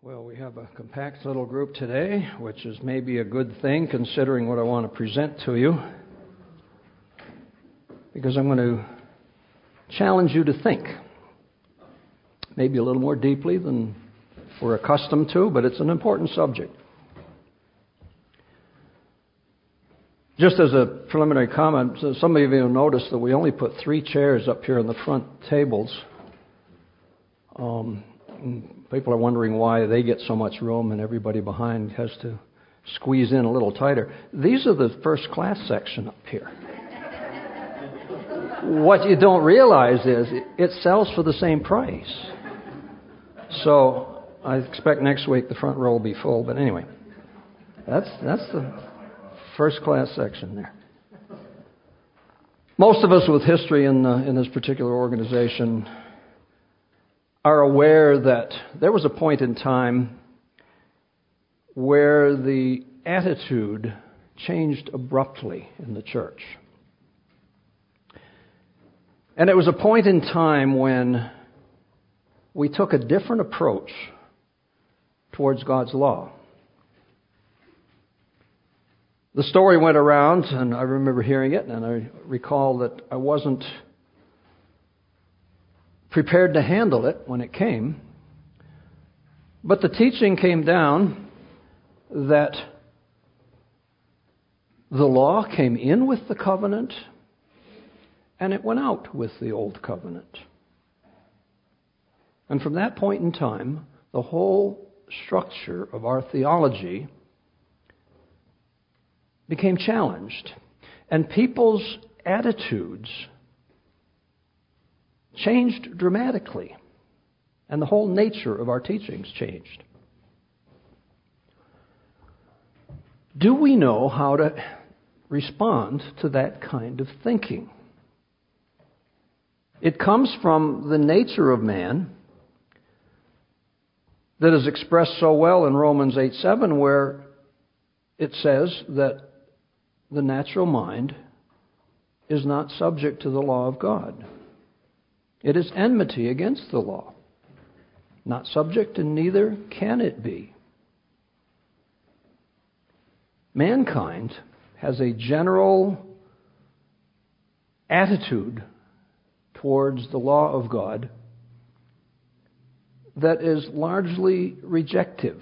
Well, we have a compact little group today, which is maybe a good thing considering what I want to present to you, because I'm going to challenge you to think, maybe a little more deeply than we're accustomed to, but it's an important subject. Just as a preliminary comment, some of you will notice that we only put 3 chairs up here in the front tables. People are wondering why they get so much room and everybody behind has to squeeze in a little tighter. These are the first class section up here. What you don't realize is it sells for the same price. So I expect next week the front row will be full. But anyway, that's the first class section there. Most of us with history in this particular organization are aware that there was a point in time where the attitude changed abruptly in the church. And it was a point in time when we took a different approach towards God's law. The story went around, and I remember hearing it, and I recall that I wasn't prepared to handle it when it came. But the teaching came down that the law came in with the covenant and it went out with the old covenant. And from that point in time, the whole structure of our theology became challenged. And people's attitudes changed dramatically, and the whole nature of our teachings changed. Do we know how to respond to that kind of thinking? It comes from the nature of man that is expressed so well in Romans 8:7, where it says that the natural mind is not subject to the law of God. It is enmity against the law. Not subject, and neither can it be. Mankind has a general attitude towards the law of God that is largely rejective.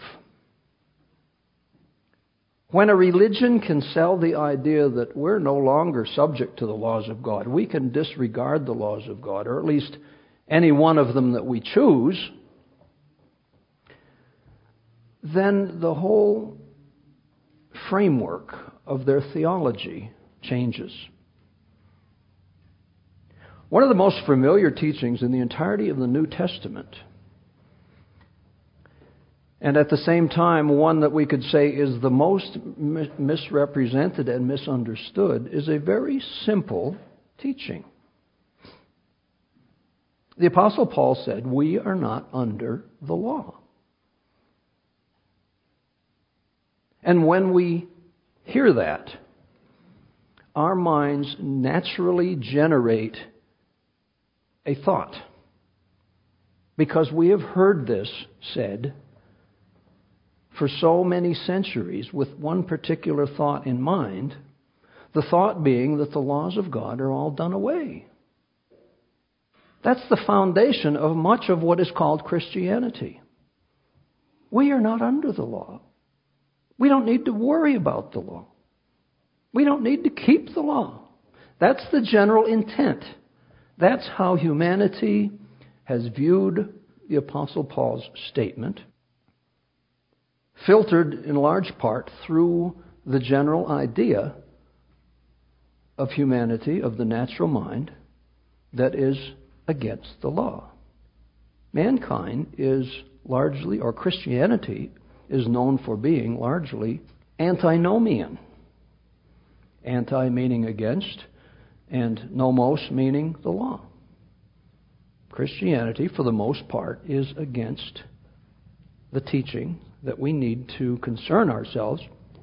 When a religion can sell the idea that we're no longer subject to the laws of God, we can disregard the laws of God, or at least any one of them that we choose, then the whole framework of their theology changes. One of the most familiar teachings in the entirety of the New Testament, and at the same time, one that we could say is the most misrepresented and misunderstood, is a very simple teaching. The Apostle Paul said, we are not under the law. And when we hear that, our minds naturally generate a thought. Because we have heard this said for so many centuries with one particular thought in mind, the thought being that the laws of God are all done away. That's the foundation of much of what is called Christianity. We are not under the law. We don't need to worry about the law. We don't need to keep the law. That's the general intent. That's how humanity has viewed the Apostle Paul's statement, filtered in large part through the general idea of humanity, of the natural mind, that is against the law. Mankind is largely, or Christianity is known for being largely antinomian. Anti meaning against, and nomos meaning the law. Christianity, for the most part, is against the teaching that we need to concern ourselves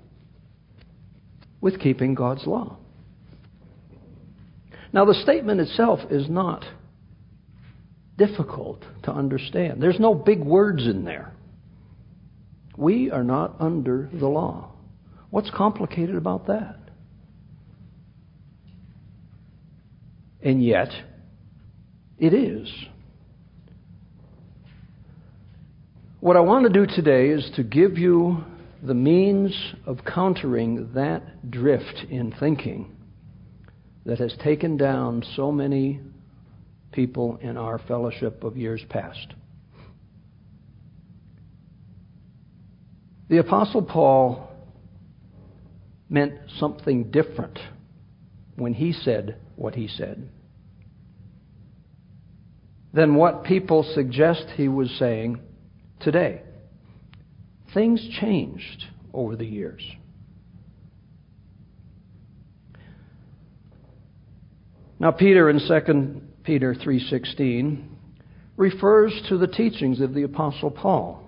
with keeping God's law. Now, the statement itself is not difficult to understand. There's no big words in there. We are not under the law. What's complicated about that? And yet, it is. What I want to do today is to give you the means of countering that drift in thinking that has taken down so many people in our fellowship of years past. The Apostle Paul meant something different when he said what he said than what people suggest he was saying today. Things changed over the years. Now, Peter in 2 Peter 3:16 refers to the teachings of the Apostle Paul.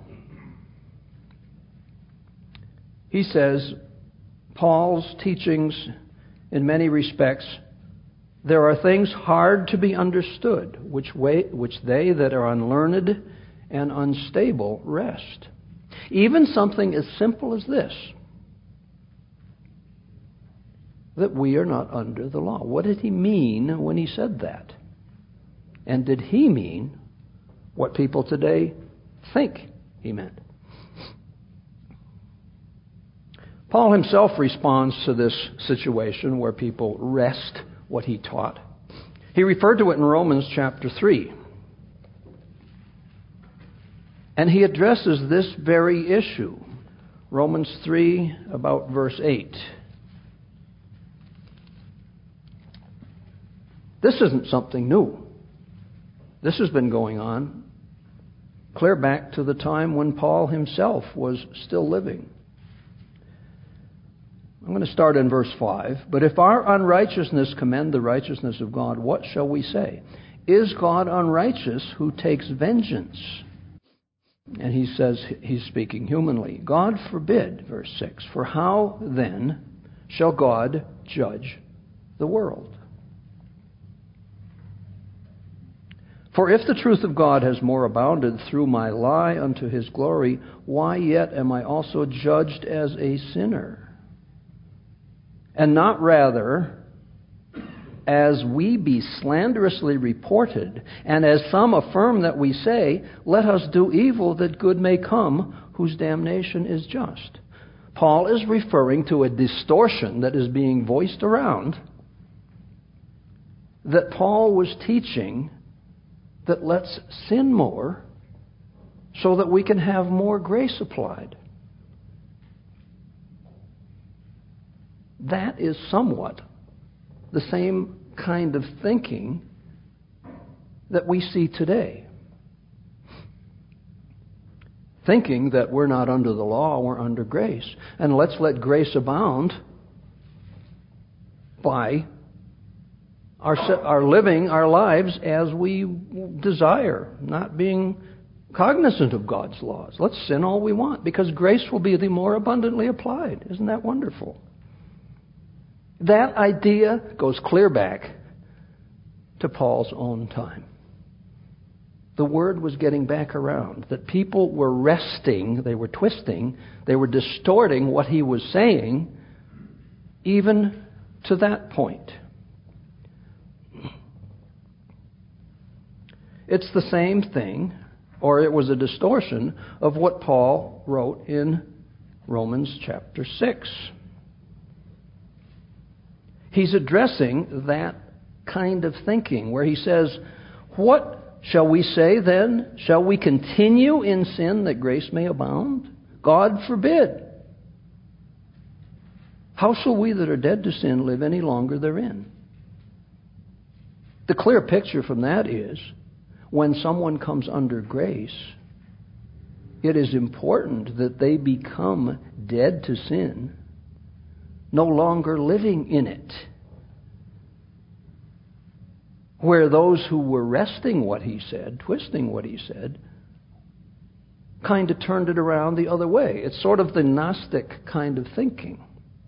He says, Paul's teachings, in many respects, there are things hard to be understood, which they that are unlearned and unstable wrest. Even something as simple as this, that we are not under the law. What did he mean when he said that? And did he mean what people today think he meant? Paul himself responds to this situation where people wrest what he taught. He referred to it in Romans chapter 3. And he addresses this very issue. Romans 3, about verse 8. This isn't something new. This has been going on clear back to the time when Paul himself was still living. I'm going to start in verse 5. But if our unrighteousness commend the righteousness of God, what shall we say? Is God unrighteous who takes vengeance? And he says he's speaking humanly. God forbid, verse 6. For how then shall God judge the world? For if the truth of God has more abounded through my lie unto his glory, why yet am I also judged as a sinner? And not rather as we be slanderously reported, and as some affirm that we say, let us do evil that good may come, whose damnation is just. Paul is referring to a distortion that is being voiced around that Paul was teaching, that let's sin more so that we can have more grace applied. That is somewhat the same kind of thinking that we see today. Thinking that we're not under the law, we're under grace. And let's let grace abound by our living our lives as we desire, not being cognizant of God's laws. Let's sin all we want, because grace will be the more abundantly applied. Isn't that wonderful? That idea goes clear back to Paul's own time. The word was getting back around, that people were wresting, they were twisting, they were distorting what he was saying, even to that point. It's the same thing, or it was a distortion of what Paul wrote in Romans chapter 6. He's addressing that kind of thinking where he says, what shall we say then? Shall we continue in sin that grace may abound? God forbid. How shall we that are dead to sin live any longer therein? The clear picture from that is, when someone comes under grace, it is important that they become dead to sin, no longer living in it. Where those who were wresting what he said, twisting what he said, kind of turned it around the other way. It's sort of the Gnostic kind of thinking.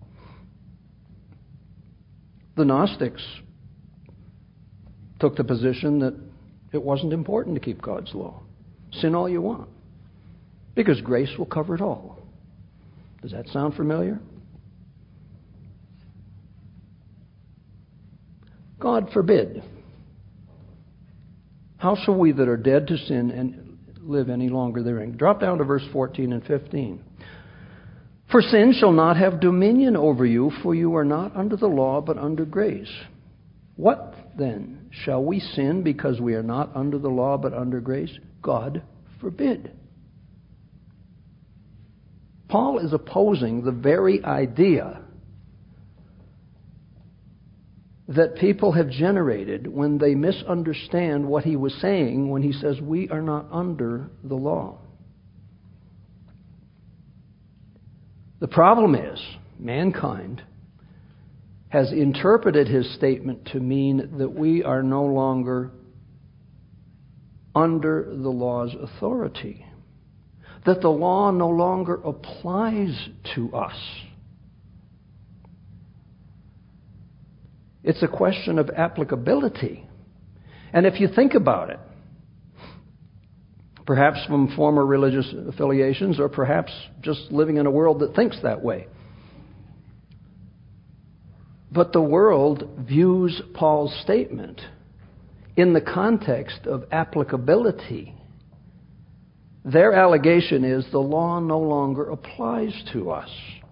The Gnostics took the position that it wasn't important to keep God's law. Sin all you want, because grace will cover it all. Does that sound familiar? God forbid. How shall we that are dead to sin and live any longer therein? Drop down to verse 14 and 15. For sin shall not have dominion over you, for you are not under the law, but under grace. What then? Shall we sin because we are not under the law, but under grace? God forbid. Paul is opposing the very idea that people have generated when they misunderstand what he was saying when he says we are not under the law. The problem is, mankind has interpreted his statement to mean that we are no longer under the law's authority, that the law no longer applies to us. It's a question of applicability. And if you think about it, perhaps from former religious affiliations or perhaps just living in a world that thinks that way, but the world views Paul's statement in the context of applicability. Their allegation is the law no longer applies to us.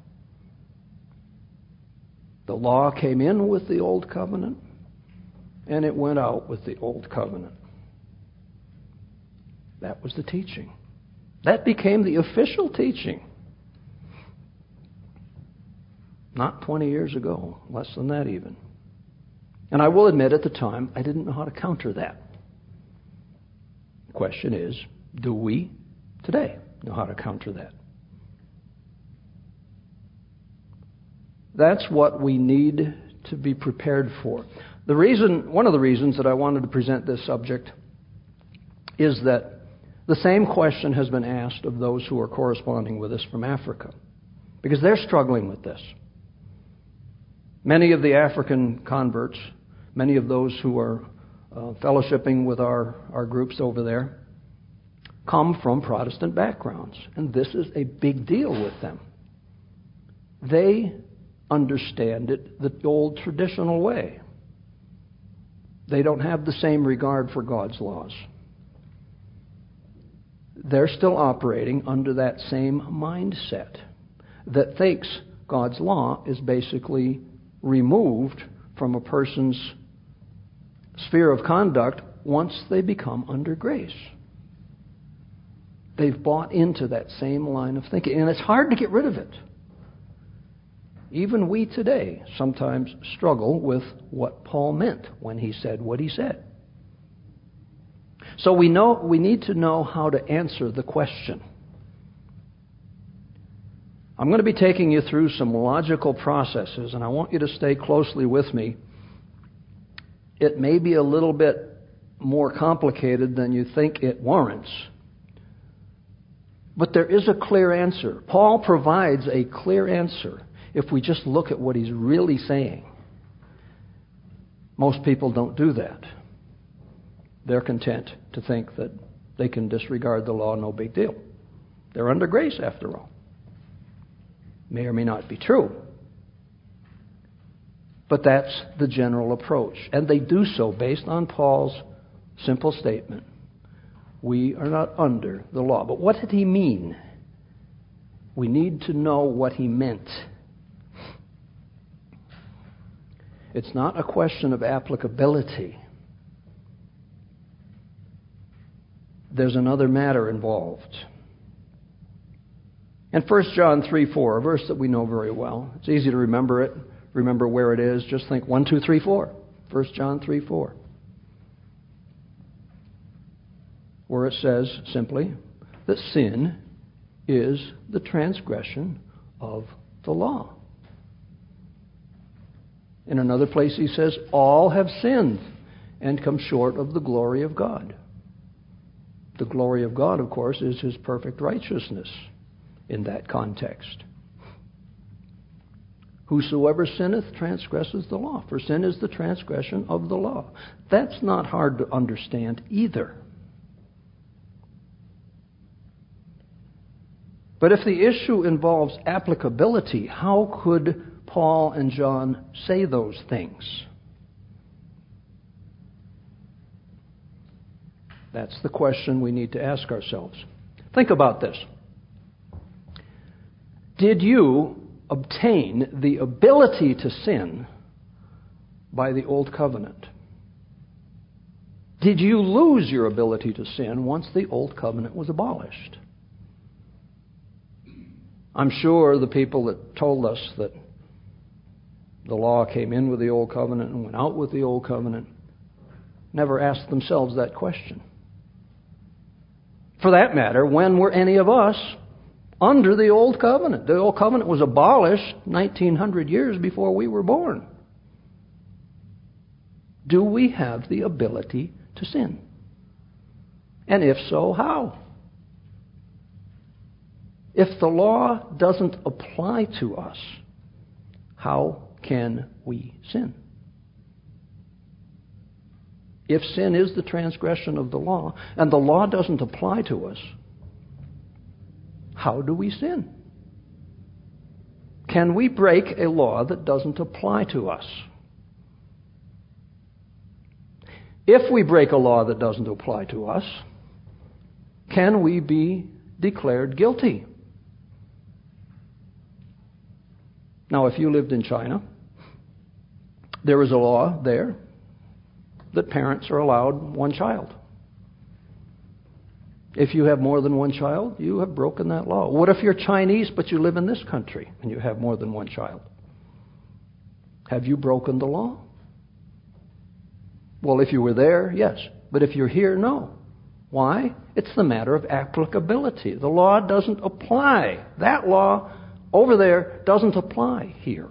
The law came in with the old covenant, and it went out with the old covenant. That was the teaching. That became the official teaching. Not 20 years ago, less than that even. And I will admit at the time, I didn't know how to counter that. The question is, do we today know how to counter that? That's what we need to be prepared for. One of the reasons that I wanted to present this subject is that the same question has been asked of those who are corresponding with us from Africa, because they're struggling with this. Many of the African converts, many of those who are fellowshipping with our groups over there, come from Protestant backgrounds, and this is a big deal with them. They understand it the old traditional way. They don't have the same regard for God's laws. They're still operating under that same mindset that thinks God's law is basically removed from a person's sphere of conduct once they become under grace. They've bought into that same line of thinking, and it's hard to get rid of it. Even we today sometimes struggle with what Paul meant when he said what he said. So we need to know how to answer the question. I'm going to be taking you through some logical processes, and I want you to stay closely with me. It may be a little bit more complicated than you think it warrants, but there is a clear answer. Paul provides a clear answer if we just look at what he's really saying. Most people don't do that. They're content to think that they can disregard the law, no big deal. They're under grace after all. May or may not be true. But that's the general approach. And they do so based on Paul's simple statement. We are not under the law. But what did he mean? We need to know what he meant. It's not a question of applicability. There's another matter involved. And 1 John 3:4, a verse that we know very well. It's easy to remember it. Remember where it is. Just think 1, 2, 3, 4. 1 John 3:4. Where it says simply that sin is the transgression of the law. In another place he says, all have sinned and come short of the glory of God. The glory of God, of course, is his perfect righteousness in that context. Whosoever sinneth transgresses the law, for sin is the transgression of the law. That's not hard to understand either. But if the issue involves applicability, how could Paul and John say those things? That's the question we need to ask ourselves. Think about this. Did you obtain the ability to sin by the Old Covenant? Did you lose your ability to sin once the Old Covenant was abolished? I'm sure the people that told us that the law came in with the Old Covenant and went out with the Old Covenant never asked themselves that question. For that matter, when were any of us under the Old Covenant? The Old Covenant was abolished 1900 years before we were born. Do we have the ability to sin? And if so, how? If the law doesn't apply to us, how can we sin? If sin is the transgression of the law, and the law doesn't apply to us, how do we sin? Can we break a law that doesn't apply to us? If we break a law that doesn't apply to us, can we be declared guilty? Now, if you lived in China, there is a law there that parents are allowed one child. If you have more than one child, you have broken that law. What if you're Chinese but you live in this country and you have more than one child? Have you broken the law? Well, if you were there, yes. But if you're here, no. Why? It's the matter of applicability. The law doesn't apply. That law over there doesn't apply here.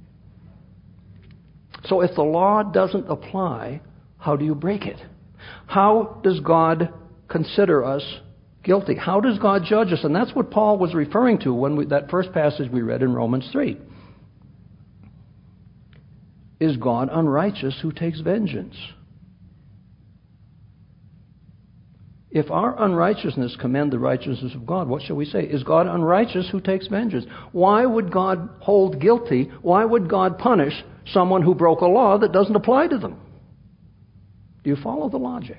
So if the law doesn't apply, how do you break it? How does God consider us guilty? How does God judge us? And that's what Paul was referring to when that first passage we read in Romans 3. Is God unrighteous who takes vengeance? If our unrighteousness commend the righteousness of God, what shall we say? Is God unrighteous who takes vengeance? Why would God hold guilty? Why would God punish someone who broke a law that doesn't apply to them? Do you follow the logic?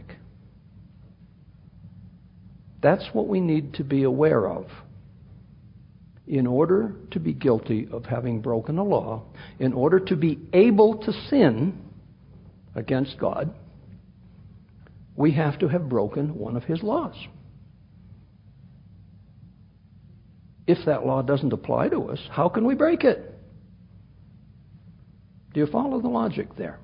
That's what we need to be aware of. In order to be guilty of having broken a law, in order to be able to sin against God, we have to have broken one of His laws. If that law doesn't apply to us, how can we break it? Do you follow the logic there?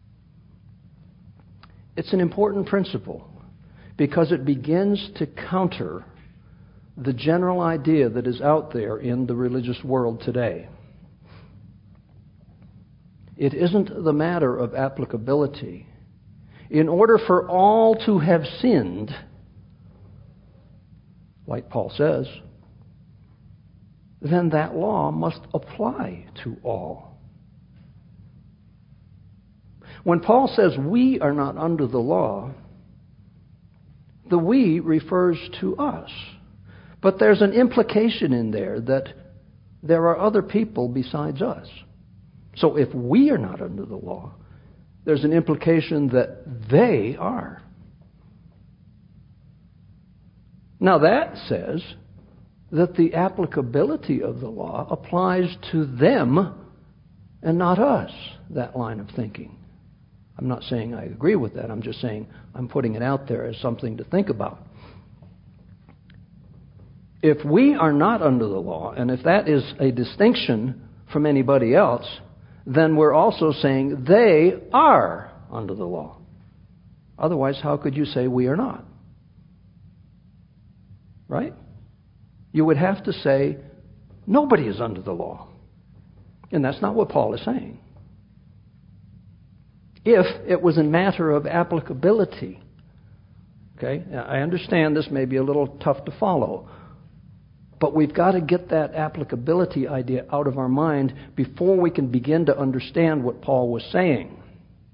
It's an important principle because it begins to counter the general idea that is out there in the religious world today. It isn't the matter of applicability. In order for all to have sinned, like Paul says, then that law must apply to all. When Paul says we are not under the law, the we refers to us. But there's an implication in there that there are other people besides us. So if we are not under the law, there's an implication that they are. Now that says that the applicability of the law applies to them and not us, that line of thinking. I'm not saying I agree with that. I'm just saying I'm putting it out there as something to think about. If we are not under the law, and if that is a distinction from anybody else, then we're also saying they are under the law. Otherwise, how could you say we are not? Right? You would have to say nobody is under the law. And that's not what Paul is saying. If it was a matter of applicability, okay, I understand this may be a little tough to follow, but we've got to get that applicability idea out of our mind before we can begin to understand what Paul was saying.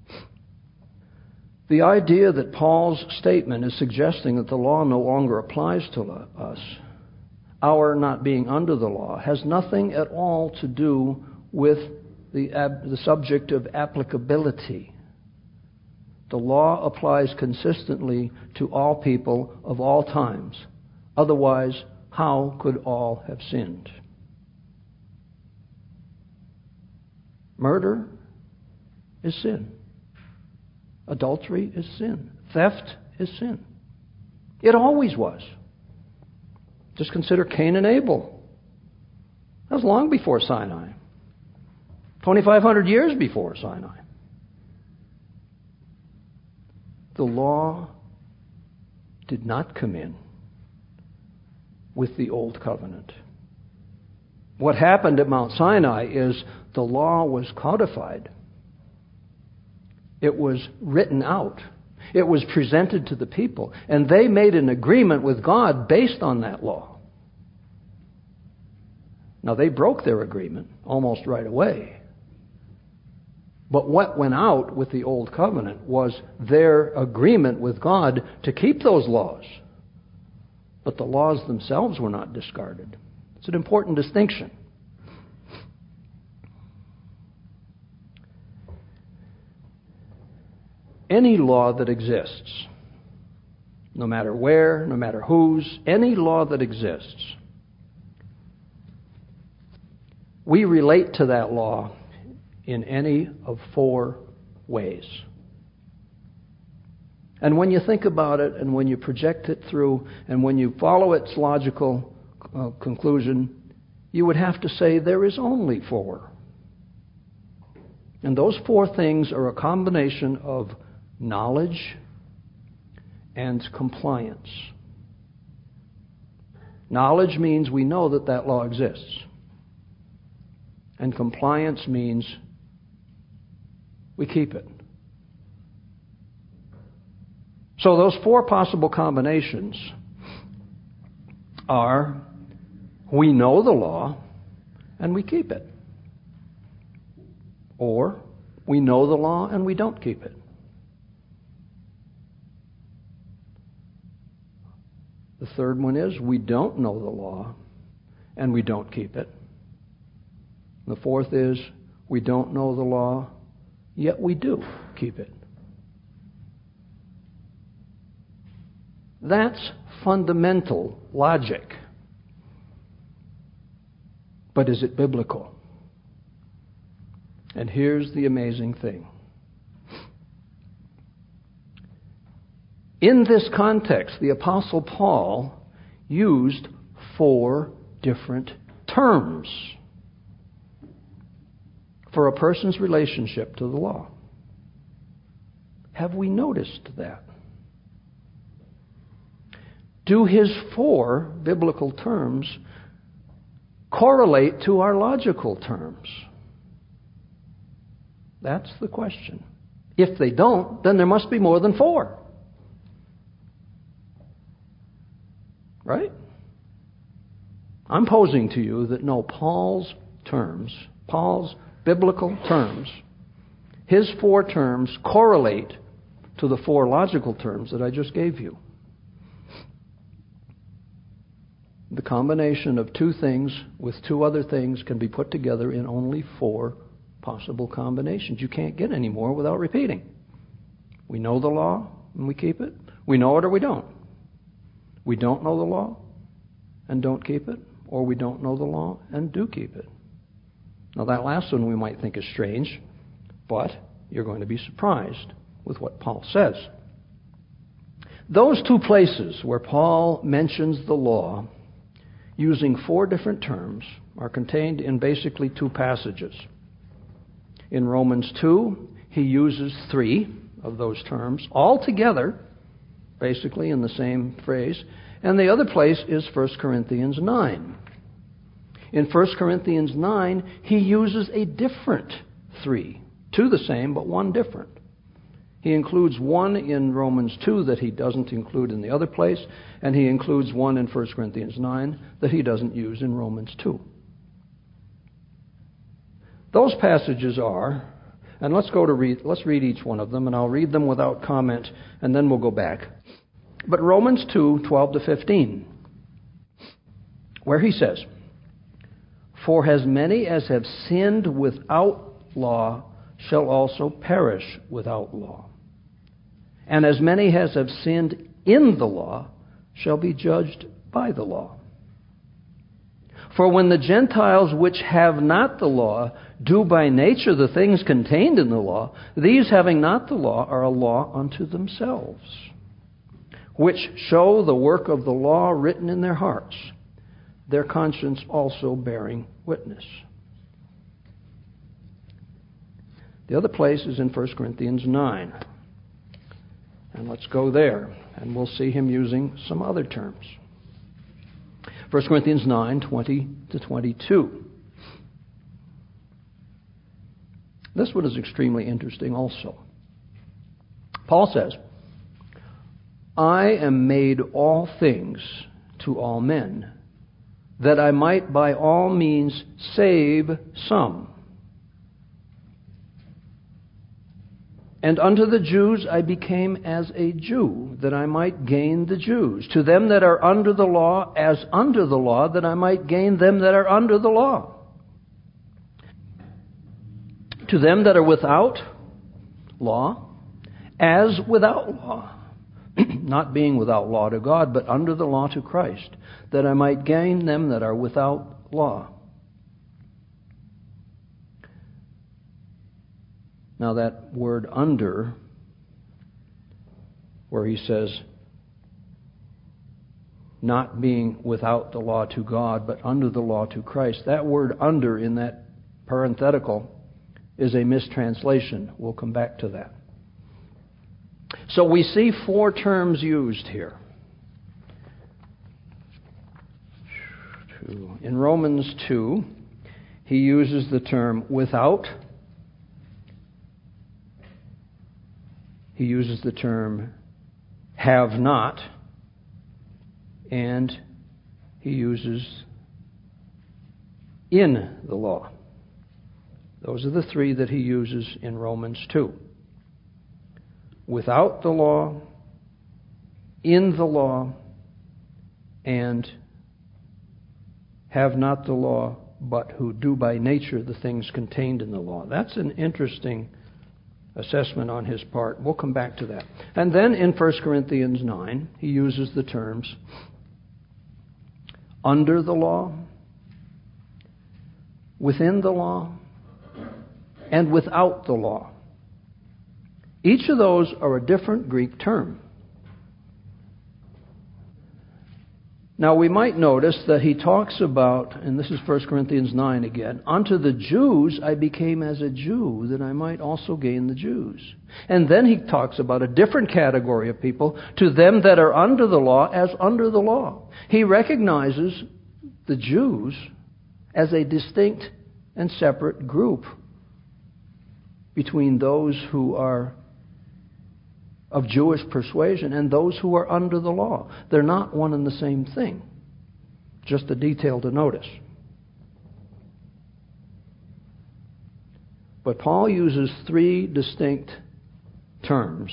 The idea that Paul's statement is suggesting that the law no longer applies to us, our not being under the law has nothing at all to do with the subject of applicability. The law applies consistently to all people of all times. Otherwise, how could all have sinned? Murder is sin. Adultery is sin. Theft is sin. It always was. Just consider Cain and Abel. That was long before Sinai. 2,500 years before Sinai. The law did not come in with the Old Covenant. What happened at Mount Sinai is the law was codified. It was written out. It was presented to the people. And they made an agreement with God based on that law. Now, they broke their agreement almost right away. But what went out with the Old Covenant was their agreement with God to keep those laws. But the laws themselves were not discarded. It's an important distinction. Any law that exists, no matter where, no matter whose, any law that exists, we relate to that law in any of four ways. And when you think about it, and when you project it through, and when you follow its logical conclusion, you would have to say there is only four. And those four things are a combination of knowledge and compliance. Knowledge means we know that that law exists. And compliance means we keep it. So those four possible combinations are: we know the law and we keep it. Or we know the law and we don't keep it. The third one is we don't know the law and we don't keep it. The fourth is we don't know the law, yet we do keep it. That's fundamental logic. But is it biblical? And here's the amazing thing. In this context, the Apostle Paul used four different terms for a person's relationship to the law. Have we noticed that? Do his four biblical terms correlate to our logical terms? That's the question. If they don't, then there must be more than four. Right? I'm posing to you that no, Paul's biblical terms, his four terms correlate to the four logical terms that I just gave you. The combination of two things with two other things can be put together in only four possible combinations. You can't get any more without repeating. We know the law and we keep it. We know it or we don't. We don't know the law and don't keep it, or we don't know the law and do keep it. Now that last one we might think is strange, but you're going to be surprised with what Paul says. Those two places where Paul mentions the law using four different terms are contained in basically two passages. In Romans 2, he uses three of those terms all together, basically in the same phrase. And the other place is 1 Corinthians 9. In 1 Corinthians 9, he uses a different three. Two the same, but one different. He includes one in Romans 2 that he doesn't include in the other place, and he includes one in 1 Corinthians 9 that he doesn't use in Romans 2. Those passages are, and let's read each one of them, and I'll read them without comment, and then we'll go back. But Romans 2, 12 to 15. where he says, "For as many as have sinned without law shall also perish without law. And as many as have sinned in the law shall be judged by the law. For when the Gentiles which have not the law do by nature the things contained in the law, these having not the law are a law unto themselves, which show the work of the law written in their hearts, their conscience also bearing witness." The other place is in 1 Corinthians 9. And let's go there, and we'll see him using some other terms. 1 Corinthians 9, 20 to 22. This one is extremely interesting also. Paul says, "I am made all things to all men, that I might by all means save some. And unto the Jews I became as a Jew, that I might gain the Jews. To them that are under the law, as under the law, that I might gain them that are under the law. To them that are without law, as without law, not being without law to God, but under the law to Christ, that I might gain them that are without law." Now that word "under," where he says, not being without the law to God, but under the law to Christ, that word "under" in that parenthetical is a mistranslation. We'll come back to that. So we see four terms used here. In Romans 2, he uses the term "without." He uses the term "have not," and he uses "in the law." Those are the three that he uses in Romans 2. Without the law, in the law, and have not the law, but who do by nature the things contained in the law. That's an interesting assessment on his part. We'll come back to that. And then in 1 Corinthians 9, he uses the terms under the law, within the law, and without the law. Each of those are a different Greek term. Now we might notice that he talks about, and this is 1 Corinthians 9 again, "Unto the Jews I became as a Jew, that I might also gain the Jews." And then he talks about a different category of people, "To them that are under the law, as under the law." He recognizes the Jews as a distinct and separate group between those who are of Jewish persuasion and those who are under the law. They're not one and the same thing. Just a detail to notice. But Paul uses three distinct terms.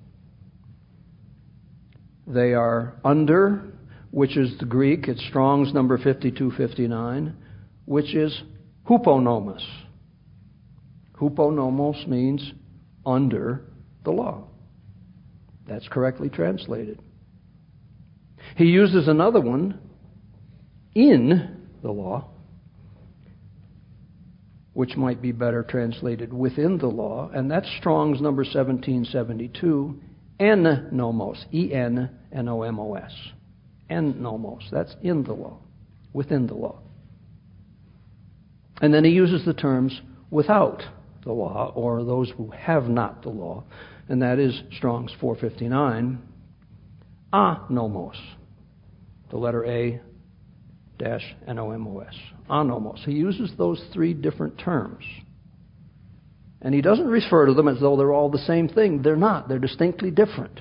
They are under, which is the Greek, it's Strong's number 5259, which is huponomos. Huponomos means under the law. That's correctly translated. He uses another one, in the law, which might be better translated within the law, and that's Strong's number 1772, en-nomos, E-N-N-O-M-O-S. En-nomos, that's in the law, within the law. And then he uses the terms without the law, or those who have not the law, and that is Strong's 459, anomos, the letter A dash N-O-M-O-S, anomos. He uses those three different terms. And he doesn't refer to them as though they're all the same thing. They're not. They're distinctly different.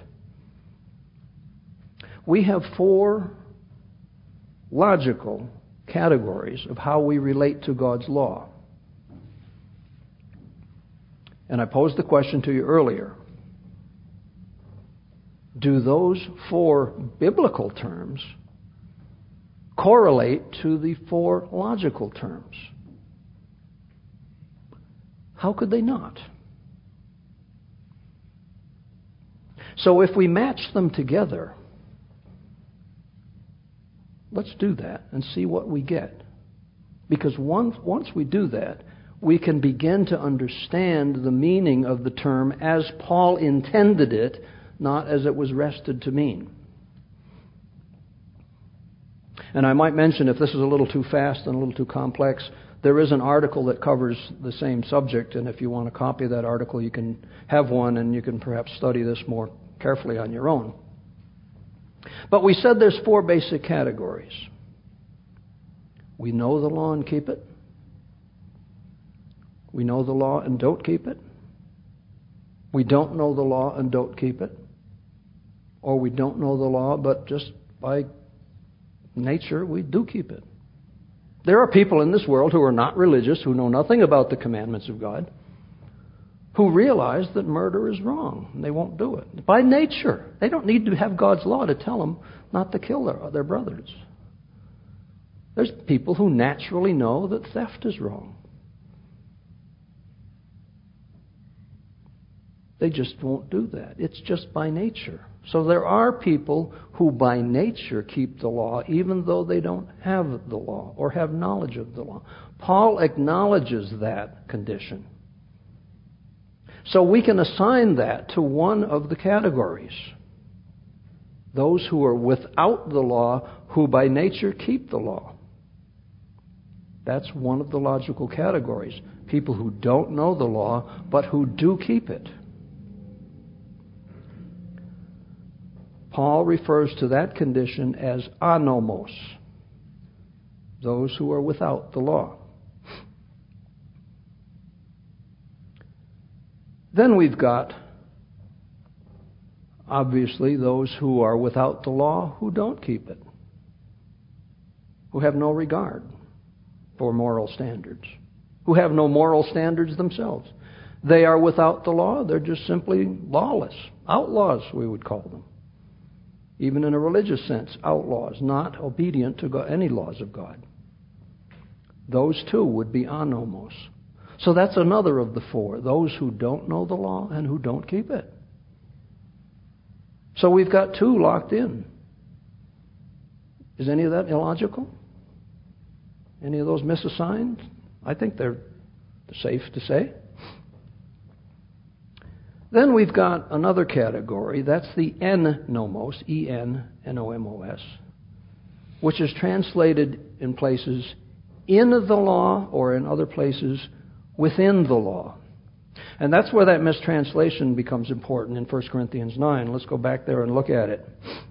We have four logical categories of how we relate to God's law. And I posed the question to you earlier. Do those four biblical terms correlate to the four logical terms. How could they not? So if we match them together, let's do that and see what we get. Because once we do that, we can begin to understand the meaning of the term as Paul intended it, not as it was wrested to mean. And I might mention, if this is a little too fast and a little too complex, there is an article that covers the same subject, and if you want a copy of that article, you can have one, and you can perhaps study this more carefully on your own. But we said there's four basic categories. We know the law and keep it. We know the law and don't keep it. We don't know the law and don't keep it. Or we don't know the law, but just by nature we do keep it. There are people in this world who are not religious, who know nothing about the commandments of God, who realize that murder is wrong, and they won't do it. By nature. They don't need to have God's law to tell them not to kill their brothers. There's people who naturally know that theft is wrong. They just won't do that. It's just by nature. So there are people who by nature keep the law, even though they don't have the law or have knowledge of the law. Paul acknowledges that condition. So we can assign that to one of the categories. Those who are without the law, who by nature keep the law. That's one of the logical categories. People who don't know the law, but who do keep it. Paul refers to that condition as anomos, those who are without the law. Then we've got, obviously, those who are without the law who don't keep it, who have no regard for moral standards, who have no moral standards themselves. They are without the law. They're just simply lawless. Outlaws, we would call them. Even in a religious sense, outlaws, not obedient to any laws of God. Those too would be anomos. So that's another of the four, those who don't know the law and who don't keep it. So we've got two locked in. Is any of that illogical? Any of those misassigned? I think they're safe to say. Then we've got another category, that's the ennomos, E-N-N-O-M-O-S, which is translated in places in the law or in other places within the law. And that's where that mistranslation becomes important in 1 Corinthians 9. Let's go back there and look at it.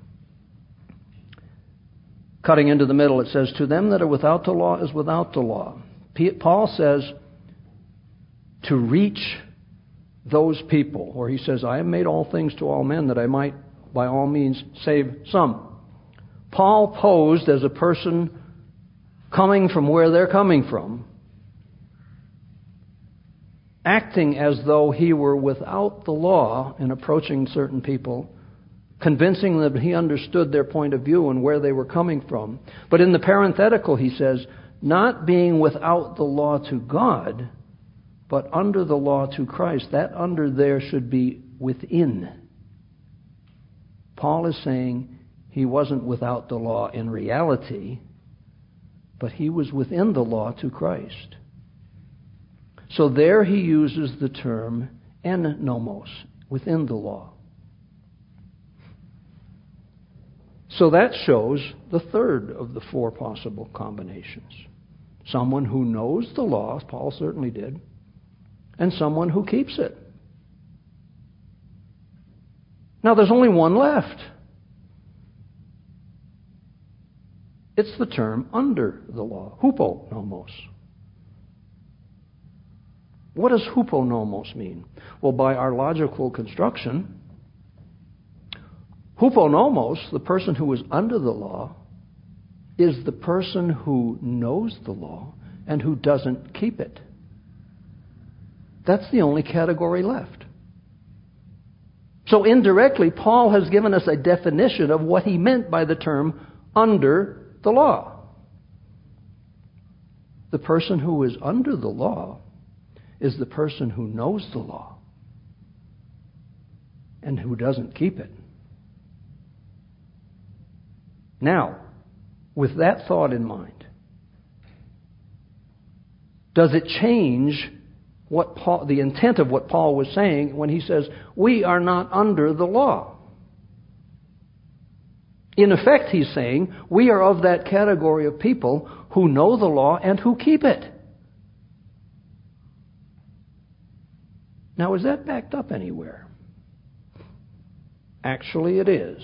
Cutting into the middle, it says, "To them that are without the law is without the law." Paul says to reach those people, or he says, "I have made all things to all men that I might by all means save some." Paul posed as a person coming from where they're coming from, acting as though he were without the law in approaching certain people, convincing them that he understood their point of view and where they were coming from. But in the parenthetical, he says, not being without the law to God, but under the law to Christ. That under there should be within. Paul is saying he wasn't without the law in reality, but he was within the law to Christ. So there he uses the term ennomos, within the law. So that shows the third of the four possible combinations. Someone who knows the law, Paul certainly did, and someone who keeps it. Now there's only one left. It's the term under the law, huponomos. What does huponomos mean? Well, by our logical construction, huponomos, the person who is under the law, is the person who knows the law and who doesn't keep it. That's the only category left. So indirectly, Paul has given us a definition of what he meant by the term under the law. The person who is under the law is the person who knows the law and who doesn't keep it. Now, with that thought in mind, does it change the intent of what Paul was saying when he says, we are not under the law? In effect, he's saying, we are of that category of people who know the law and who keep it. Now, is that backed up anywhere? Actually, it is.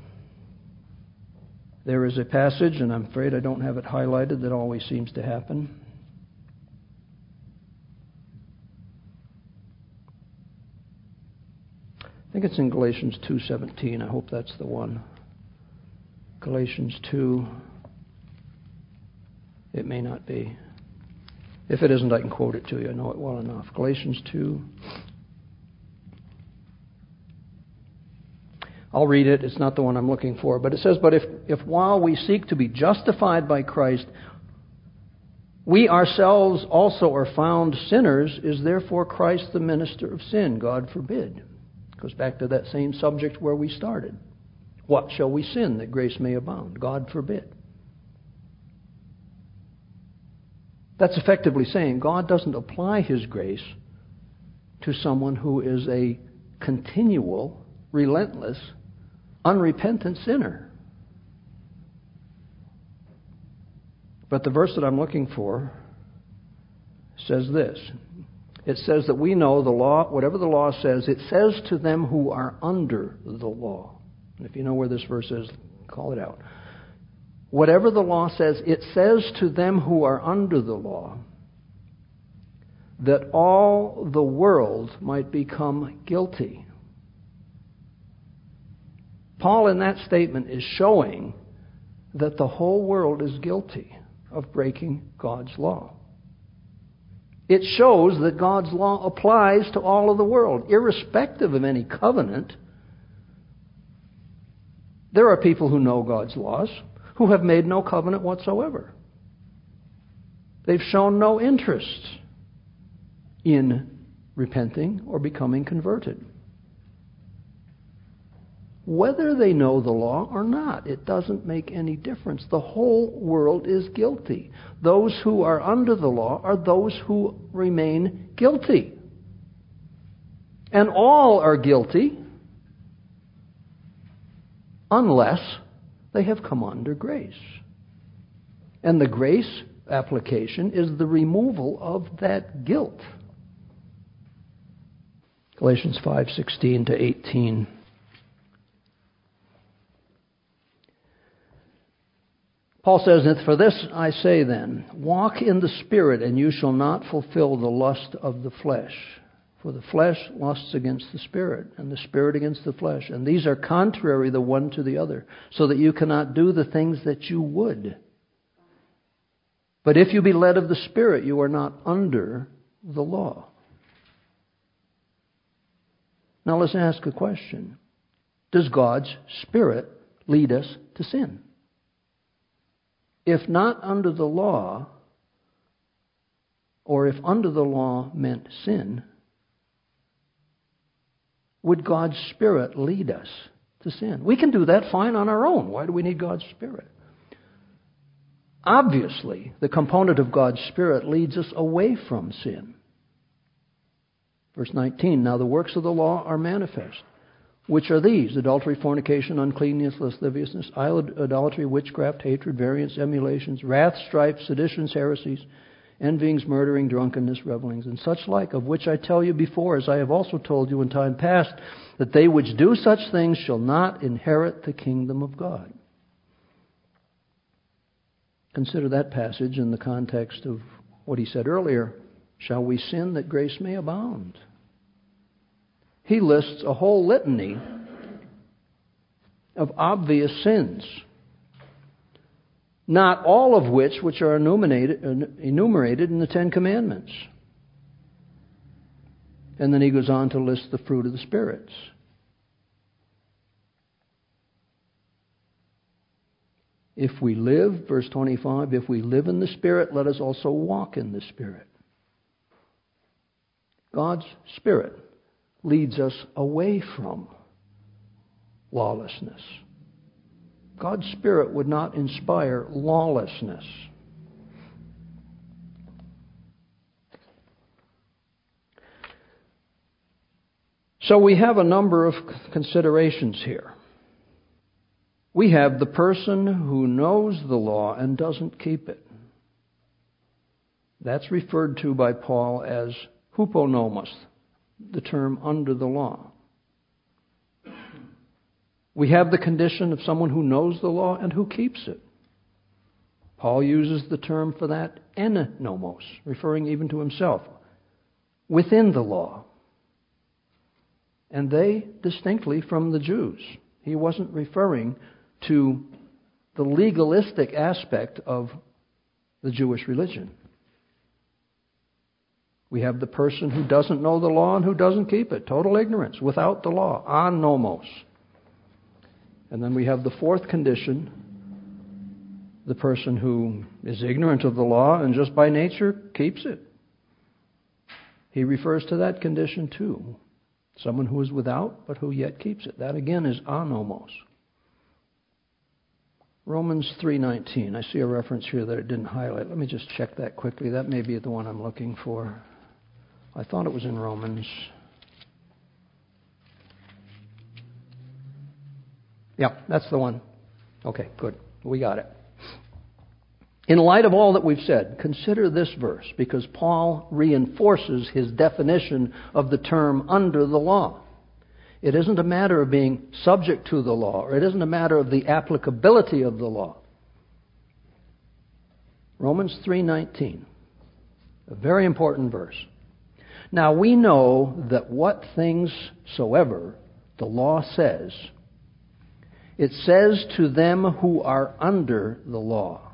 There is a passage, and I'm afraid I don't have it highlighted, that always seems to happen. I think it's in Galatians 2:17. I hope that's the one. Galatians 2. It may not be. If it isn't, I can quote it to you. I know it well enough. Galatians 2. I'll read it. It's not the one I'm looking for. But it says, but if while we seek to be justified by Christ, we ourselves also are found sinners, is therefore Christ the minister of sin? God forbid. Goes back to that same subject where we started. What shall we sin that grace may abound? God forbid. That's effectively saying God doesn't apply His grace to someone who is a continual, relentless, unrepentant sinner. But the verse that I'm looking for says this. It says that we know the law, whatever the law says, it says to them who are under the law. And if you know where this verse is, call it out. Whatever the law says, it says to them who are under the law that all the world might become guilty. Paul in that statement is showing that the whole world is guilty of breaking God's law. It shows that God's law applies to all of the world, irrespective of any covenant. There are people who know God's laws who have made no covenant whatsoever. They've shown no interest in repenting or becoming converted. Whether they know the law or not, it doesn't make any difference. The whole world is guilty. Those who are under the law are those who remain guilty. And all are guilty unless they have come under grace. And the grace application is the removal of that guilt. Galatians 5:16 to 18. Paul says, and for this I say then, walk in the Spirit, and you shall not fulfill the lust of the flesh. For the flesh lusts against the Spirit, and the Spirit against the flesh. And these are contrary the one to the other, so that you cannot do the things that you would. But if you be led of the Spirit, you are not under the law. Now let's ask a question. Does God's Spirit lead us to sin? If not under the law, or if under the law meant sin, would God's Spirit lead us to sin? We can do that fine on our own. Why do we need God's Spirit? Obviously, the component of God's Spirit leads us away from sin. Verse 19, now the works of the law are manifest. Which are these? Adultery, fornication, uncleanness, lasciviousness, idolatry, witchcraft, hatred, variance, emulations, wrath, strife, seditions, heresies, envyings, murdering, drunkenness, revelings, and such like, of which I tell you before, as I have also told you in time past, that they which do such things shall not inherit the kingdom of God. Consider that passage in the context of what he said earlier. Shall we sin that grace may abound? He lists a whole litany of obvious sins, not all of which are enumerated in the Ten Commandments. And then he goes on to list the fruit of the spirits. If we live, verse 25, if we live in the Spirit, let us also walk in the Spirit. God's Spirit leads us away from lawlessness. God's Spirit would not inspire lawlessness. So we have a number of considerations here. We have the person who knows the law and doesn't keep it. That's referred to by Paul as huponomos, the term under the law. We have the condition of someone who knows the law and who keeps it. Paul uses the term for that ennomos, referring even to himself, within the law. And they distinctly from the Jews. He wasn't referring to the legalistic aspect of the Jewish religion. We have the person who doesn't know the law and who doesn't keep it. Total ignorance, without the law, anomos. And then we have the fourth condition, the person who is ignorant of the law and just by nature keeps it. He refers to that condition too. Someone who is without, but who yet keeps it. That again is anomos. Romans 3:19. I see a reference here that it didn't highlight. Let me just check that quickly. That may be the one I'm looking for. I thought it was in Romans. Yeah, that's the one. Okay, good. We got it. In light of all that we've said, consider this verse, because Paul reinforces his definition of the term under the law. It isn't a matter of being subject to the law, or it isn't a matter of the applicability of the law. Romans 3:19, a very important verse. Now we know that what things soever the law says, it says to them who are under the law,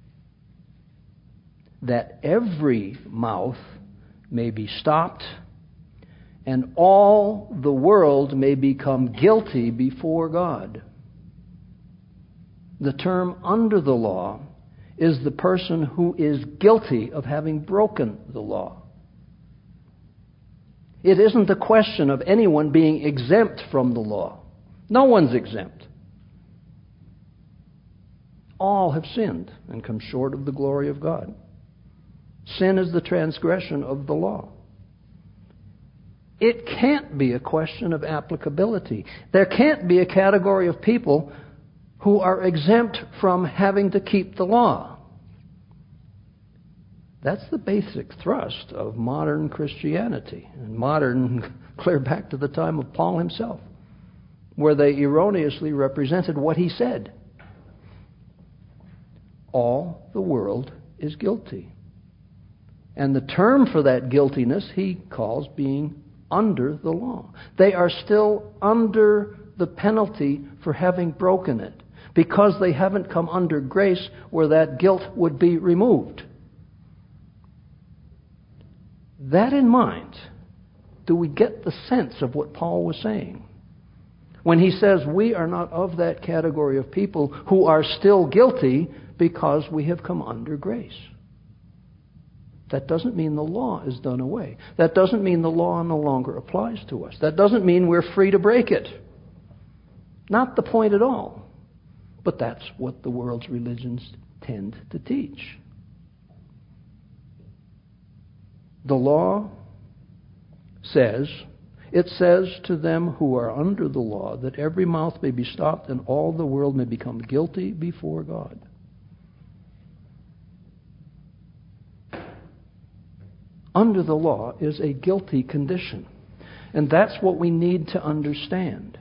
that every mouth may be stopped and all the world may become guilty before God. The term under the law is the person who is guilty of having broken the law. It isn't a question of anyone being exempt from the law. No one's exempt. All have sinned and come short of the glory of God. Sin is the transgression of the law. It can't be a question of applicability. There can't be a category of people who are exempt from having to keep the law. That's the basic thrust of modern Christianity, and modern clear back to the time of Paul himself, where they erroneously represented what he said. All the world is guilty. And the term for that guiltiness he calls being under the law. They are still under the penalty for having broken it, because they haven't come under grace where that guilt would be removed. That in mind, do we get the sense of what Paul was saying? When he says we are not of that category of people who are still guilty because we have come under grace. That doesn't mean the law is done away. That doesn't mean the law no longer applies to us. That doesn't mean we're free to break it. Not the point at all. But that's what the world's religions tend to teach. The law says, it says to them who are under the law that every mouth may be stopped and all the world may become guilty before God. Under the law is a guilty condition. And that's what we need to understand.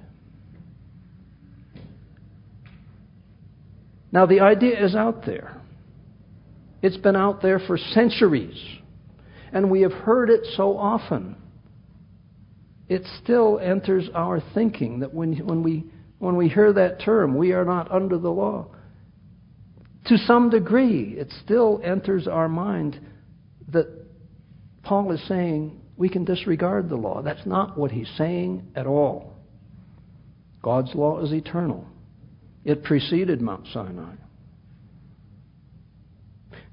Now, the idea is out there. It's been out there for centuries. And we have heard it so often. It still enters our thinking that when we hear that term, we are not under the law. To some degree, it still enters our mind that Paul is saying we can disregard the law. That's not what he's saying at all. God's law is eternal. It preceded Mount Sinai.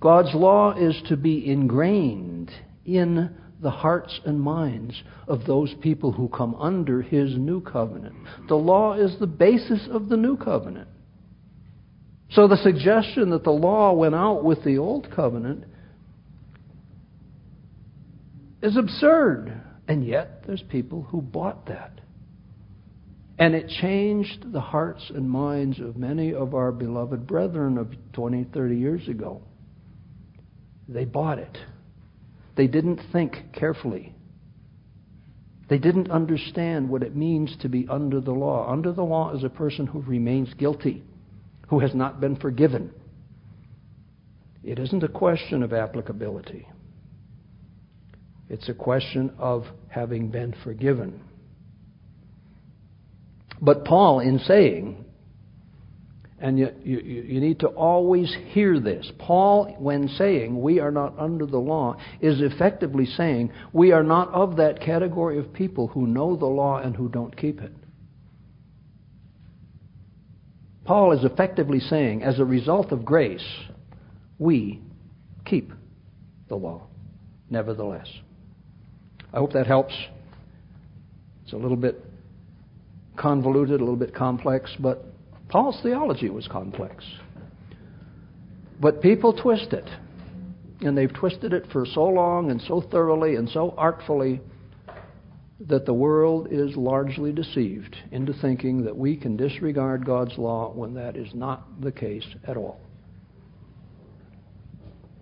God's law is to be ingrained in the hearts and minds of those people who come under His new covenant. The law is the basis of the new covenant. So the suggestion that the law went out with the old covenant is absurd. And yet there's people who bought that. And it changed the hearts and minds of many of our beloved brethren of 20, 30 years ago. They bought it. They didn't think carefully. They didn't understand what it means to be under the law. Under the law is a person who remains guilty, who has not been forgiven. It isn't a question of applicability. It's a question of having been forgiven. But Paul, in saying, and you need to always hear this, Paul, when saying we are not under the law, is effectively saying we are not of that category of people who know the law and who don't keep it. Paul is effectively saying, as a result of grace, we keep the law, nevertheless. I hope that helps. It's a little bit convoluted, a little bit complex, but Paul's theology was complex. But people twist it. And they've twisted it for so long and so thoroughly and so artfully that the world is largely deceived into thinking that we can disregard God's law when that is not the case at all.